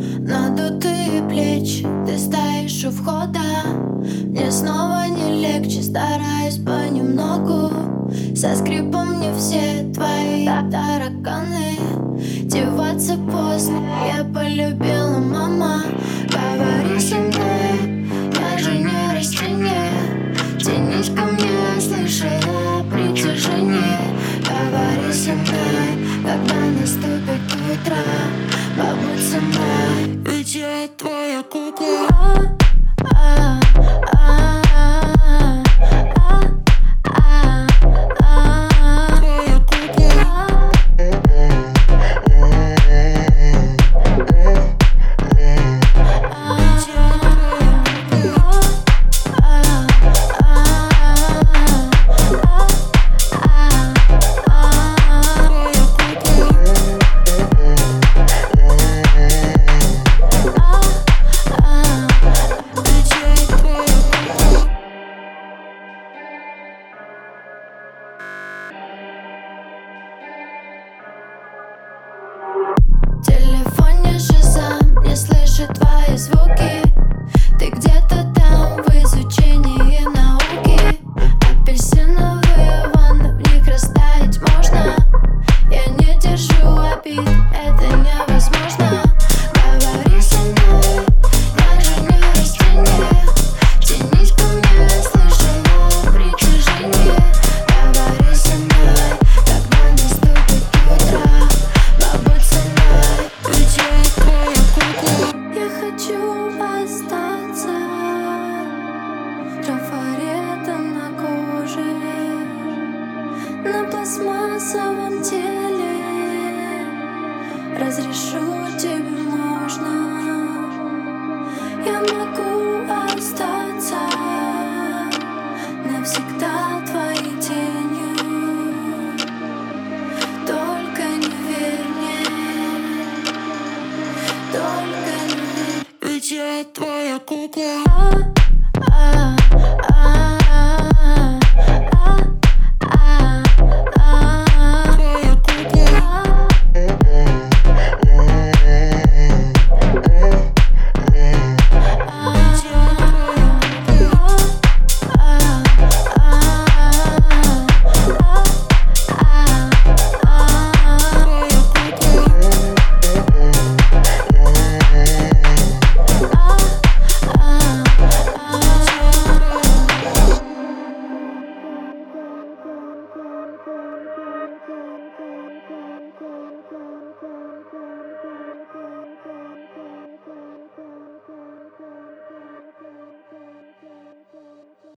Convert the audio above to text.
надутые плечи, ты стоишь у входа. Мне снова не легче, стараюсь понемногу. Со скрипом мне все твои тараканы. Деваться поздно, я полюбила, мама. Говори со мной, я же не растение. Тянись ко мне, слышала притяжение. Говори со мной, когда наступит утро. Побудь со мной, ведь я твоя кукла. В телефоне шазам не слышит твои звуки. Ты где-то там в изучении науки. Апельсиновые ванны, в них растаять можно. Я не держу обид, это невозможно. Говори со мной, я же не растение. Тянись ко мне, слышала притяжение. Говори со мной, когда наступит утро. Побудь со мной, ведь я твоя кукла. Я хочу остаться трафаретом на коже, на пластмассовом теле. Разрешу тебе, можно. Я могу остаться навсегда твоей тенью. Только не верь мне, только не верь, ведь я твоя кукла.